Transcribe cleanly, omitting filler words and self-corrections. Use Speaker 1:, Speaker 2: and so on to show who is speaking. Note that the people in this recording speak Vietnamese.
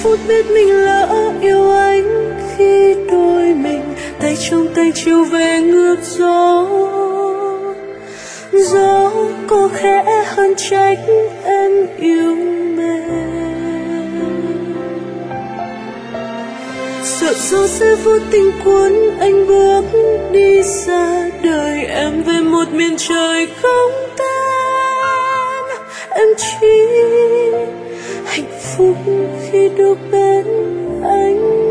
Speaker 1: phút biết mình lỡ yêu anh, khi đôi mình tay trong tay chiều về ngược gió. Gió có khẽ hơn trách em yêu mềm, sợ gió sẽ vô tình cuốn anh bước đi xa đời em về một miền trời không tên. Em chỉ hạnh phúc khi được bên anh.